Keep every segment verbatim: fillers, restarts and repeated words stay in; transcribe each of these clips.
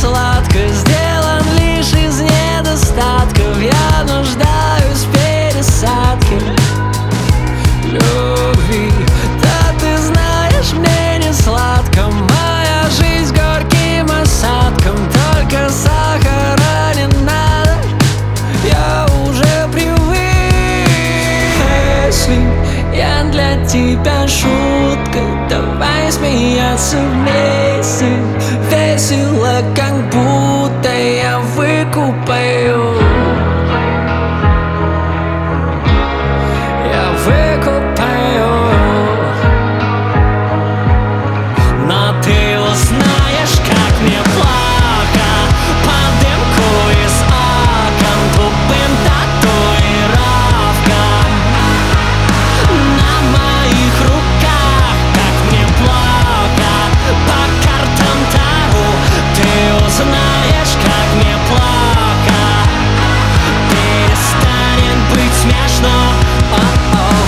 сладко сделан лишь из недостатков. Я нуждаюсь в пересадке любви. Да ты знаешь, мне не сладко, моя жизнь горьким осадком. Только сахара не надо, я уже привык. Если я для тебя шутка, давай смеяться вместе. Весело, как будто я выкупаю. Я выкупаю. Но ты узнаешь, как мне плохо под дымку из окон, тупым татуировкам на моих руках. Как мне плохо по картам Таро. Ты узнаешь, как мне плохо. Перестанет быть смешно. О-о.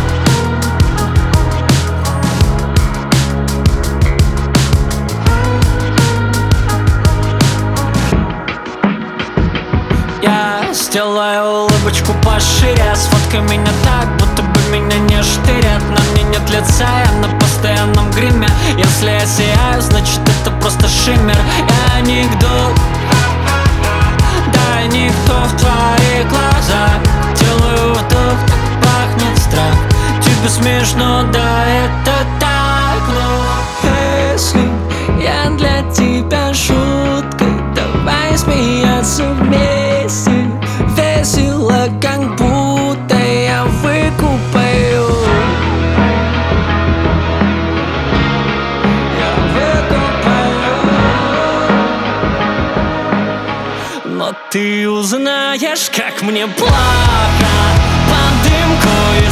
Я сделаю улыбочку пошире, сфоткай меня так, будто бы меня не штырят. На мне нет лица, я на постоянном гриме. Если я сияю, значит это просто шиммер. Я анекдот, да никто в твоих глазах. Делаю вдох, так пахнет страх. Тебе смешно, да это так. Но если я для тебя шутка, давай смеяться вместе. Весело, как будто я выкупаю. Я выкупаю. Но ты узнаешь, как мне плохо под дымку